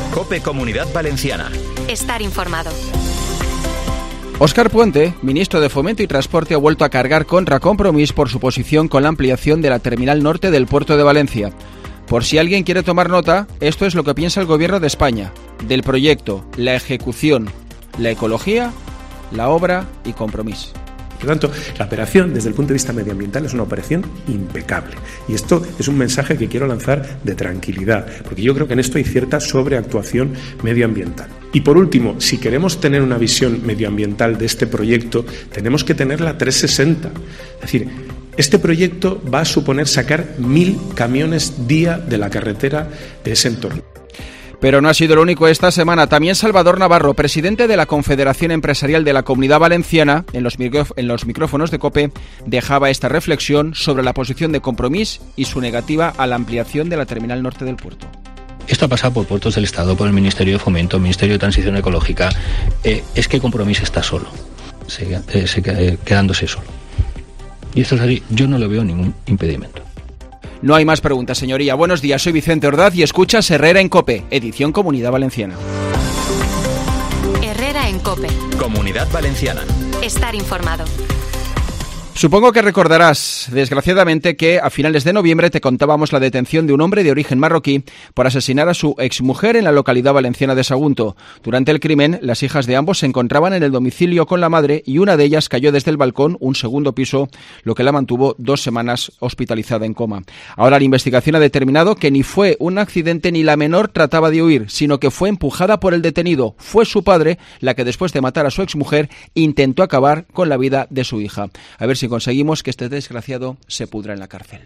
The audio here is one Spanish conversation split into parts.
COPE Comunidad Valenciana. Estar informado. Óscar Puente, ministro de Fomento y Transporte, ha vuelto a cargar contra Compromís por su posición con la ampliación de la terminal norte del puerto de Valencia. Por si alguien quiere tomar nota, esto es lo que piensa el Gobierno de España, del proyecto, la ejecución, la ecología, la obra y Compromís. Por lo tanto, la operación desde el punto de vista medioambiental es una operación impecable. Y esto es un mensaje que quiero lanzar de tranquilidad, porque yo creo que en esto hay cierta sobreactuación medioambiental. Y por último, si queremos tener una visión medioambiental de este proyecto, tenemos que tenerla 360. Es decir, este proyecto va a suponer sacar 1.000 camiones día de la carretera de ese entorno. Pero no ha sido lo único esta semana. También Salvador Navarro, presidente de la Confederación Empresarial de la Comunidad Valenciana, en los micrófonos de COPE, dejaba esta reflexión sobre la posición de Compromís y su negativa a la ampliación de la terminal norte del puerto. Esto ha pasado por Puertos del Estado, por el Ministerio de Fomento, Ministerio de Transición Ecológica. Es que Compromís está solo, quedándose solo. Y esto es así, yo no le veo ningún impedimento. No hay más preguntas, señoría. Buenos días, soy Vicente Ordaz y escuchas Herrera en COPE, edición Comunidad Valenciana. Herrera en COPE. Comunidad Valenciana. Estar informado. Supongo que recordarás, desgraciadamente, que a finales de noviembre te contábamos la detención de un hombre de origen marroquí por asesinar a su exmujer en la localidad valenciana de Sagunto. Durante el crimen, las hijas de ambos se encontraban en el domicilio con la madre y una de ellas cayó desde el balcón, un segundo piso, lo que la mantuvo 2 semanas hospitalizada en coma. Ahora la investigación ha determinado que ni fue un accidente ni la menor trataba de huir, sino que fue empujada por el detenido. Fue su padre la que, después de matar a su exmujer, intentó acabar con la vida de su hija. A ver si conseguimos que este desgraciado se pudra en la cárcel.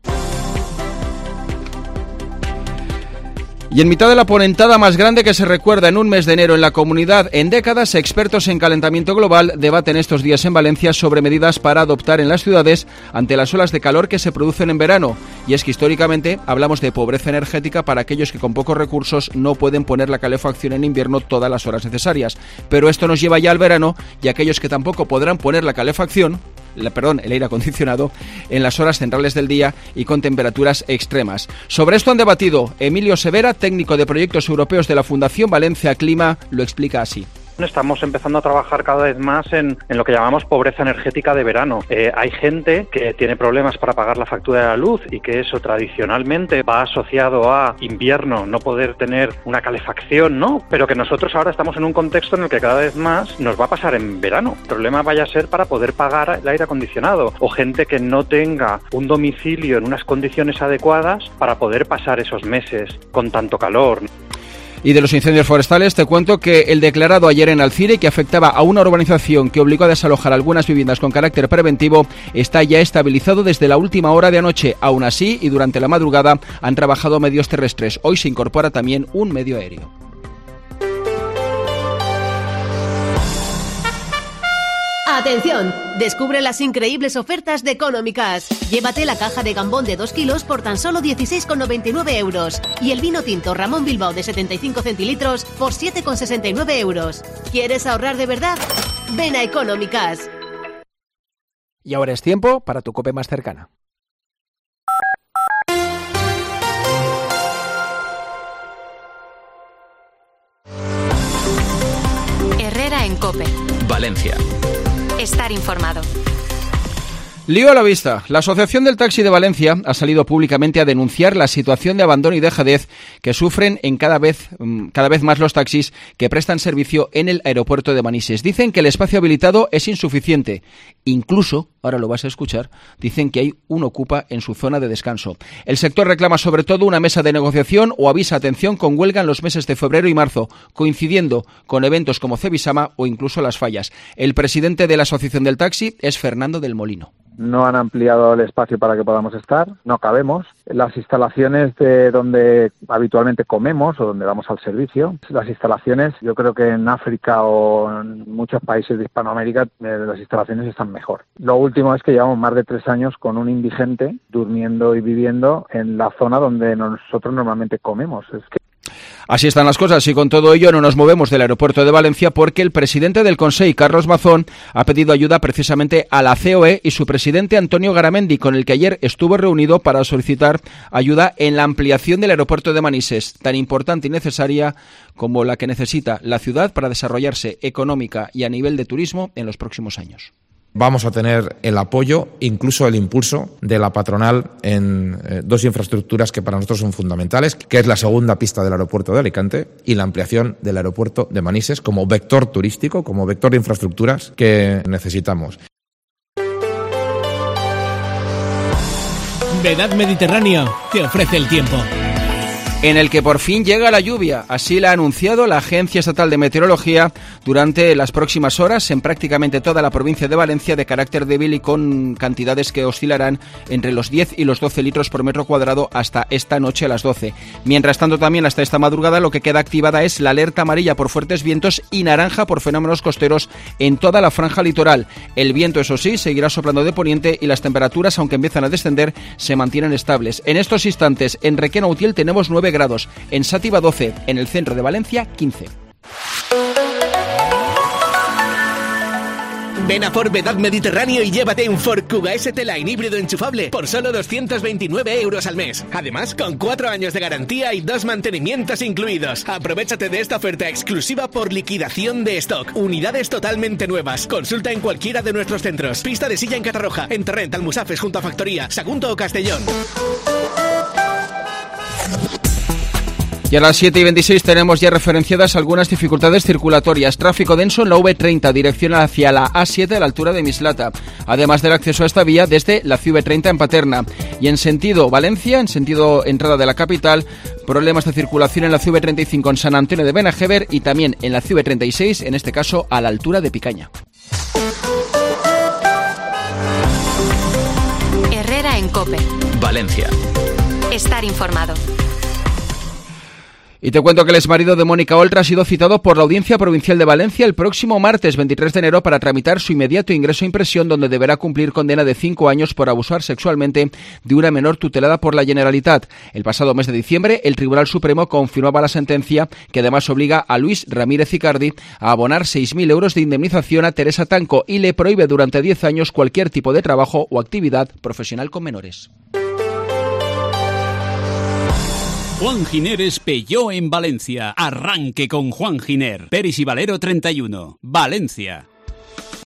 Y en mitad de la ponentada más grande que se recuerda en un mes de enero en la comunidad en décadas, expertos en calentamiento global debaten estos días en Valencia sobre medidas para adoptar en las ciudades ante las olas de calor que se producen en verano. Y es que históricamente hablamos de pobreza energética para aquellos que con pocos recursos no pueden poner la calefacción en invierno todas las horas necesarias. Pero esto nos lleva ya al verano y aquellos que tampoco podrán poner la calefacción, el aire acondicionado, en las horas centrales del día y con temperaturas extremas. Sobre esto han debatido. Emilio Severa, técnico de proyectos europeos de la Fundación Valencia Clima, lo explica así. Estamos empezando a trabajar cada vez más en lo que llamamos pobreza energética de verano. Hay gente que tiene problemas para pagar la factura de la luz y que eso tradicionalmente va asociado a invierno, no poder tener una calefacción, ¿no? Pero que nosotros ahora estamos en un contexto en el que cada vez más nos va a pasar en verano. El problema vaya a ser para poder pagar el aire acondicionado, o gente que no tenga un domicilio en unas condiciones adecuadas para poder pasar esos meses con tanto calor. Y de los incendios forestales te cuento que el declarado ayer en Alcire, que afectaba a una urbanización que obligó a desalojar algunas viviendas con carácter preventivo, está ya estabilizado desde la última hora de anoche. Aún así, y durante la madrugada, han trabajado medios terrestres. Hoy se incorpora también un medio aéreo. ¡Atención! Descubre las increíbles ofertas de Económicas. Llévate la caja de gambón de 2 kilos por tan solo 16,99 euros y el vino tinto Ramón Bilbao de 75 centilitros por 7,69 euros. ¿Quieres ahorrar de verdad? Ven a Económicas. Y ahora es tiempo para tu COPE más cercana. Herrera en COPE. Valencia. Estar informado. Lío a la vista. La Asociación del Taxi de Valencia ha salido públicamente a denunciar la situación de abandono y dejadez que sufren en cada vez más los taxis que prestan servicio en el aeropuerto de Manises. Dicen que el espacio habilitado es insuficiente. Incluso, ahora lo vas a escuchar, dicen que hay un ocupa en su zona de descanso. El sector reclama sobre todo una mesa de negociación o avisa atención con huelga en los meses de febrero y marzo, coincidiendo con eventos como Cebisama o incluso las fallas. El presidente de la Asociación del Taxi es Fernando del Molino. No han ampliado el espacio para que podamos estar, no cabemos. Las instalaciones de donde habitualmente comemos o donde vamos al servicio, las instalaciones, yo creo que en África o en muchos países de Hispanoamérica las instalaciones están mejor. Lo último es que llevamos más de 3 años con un indigente durmiendo y viviendo en la zona donde nosotros normalmente comemos. Así están las cosas y con todo ello no nos movemos del aeropuerto de Valencia porque el presidente del Consell, Carlos Mazón, ha pedido ayuda precisamente a la COE y su presidente Antonio Garamendi, con el que ayer estuvo reunido para solicitar ayuda en la ampliación del aeropuerto de Manises, tan importante y necesaria como la que necesita la ciudad para desarrollarse económica y a nivel de turismo en los próximos años. Vamos a tener el apoyo, incluso el impulso de la patronal en dos infraestructuras que para nosotros son fundamentales, que es la segunda pista del aeropuerto de Alicante y la ampliación del aeropuerto de Manises como vector turístico, como vector de infraestructuras que necesitamos. Vedad Mediterráneo te ofrece el tiempo. En el que por fin llega la lluvia. Así la ha anunciado la Agencia Estatal de Meteorología durante las próximas horas en prácticamente toda la provincia de Valencia, de carácter débil y con cantidades que oscilarán entre los 10 y los 12 litros por metro cuadrado hasta esta noche a las 12. Mientras tanto, también hasta esta madrugada lo que queda activada es la alerta amarilla por fuertes vientos y naranja por fenómenos costeros en toda la franja litoral. El viento, eso sí, seguirá soplando de poniente y las temperaturas, aunque empiezan a descender, se mantienen estables. En estos instantes, en Requena Utiel tenemos 9 grados, en Sátiva 12, en el centro de Valencia 15. Ven a Ford Vedad Mediterráneo y llévate un Ford Kuga ST-Line híbrido enchufable por solo 229 euros al mes. Además, con 4 años de garantía y 2 mantenimientos incluidos. Aprovéchate de esta oferta exclusiva por liquidación de stock. Unidades totalmente nuevas. Consulta en cualquiera de nuestros centros. Pista de Silla en Catarroja, en Torrent, Almusafes junto a Factoría, Sagunto o Castellón. Y a las 7:26 tenemos ya referenciadas algunas dificultades circulatorias. Tráfico denso en la V30, dirección hacia la A7 a la altura de Mislata. Además del acceso a esta vía desde la CV30 en Paterna. Y en sentido Valencia, en sentido entrada de la capital, problemas de circulación en la CV35 en San Antonio de Benajever y también en la CV36, en este caso a la altura de Picaña. Herrera en COPE. Valencia. Estar informado. Y te cuento que el exmarido de Mónica Oltra ha sido citado por la Audiencia Provincial de Valencia el próximo martes 23 de enero para tramitar su inmediato ingreso en prisión, donde deberá cumplir condena de 5 años por abusar sexualmente de una menor tutelada por la Generalitat. El pasado mes de diciembre, el Tribunal Supremo confirmaba la sentencia que además obliga a Luis Ramírez Icardi a abonar 6.000 euros de indemnización a Teresa Tanco y le prohíbe durante 10 años cualquier tipo de trabajo o actividad profesional con menores. Juan Giner Peugeot en Valencia. Arranque con Juan Giner. Peris y Valero 31. Valencia.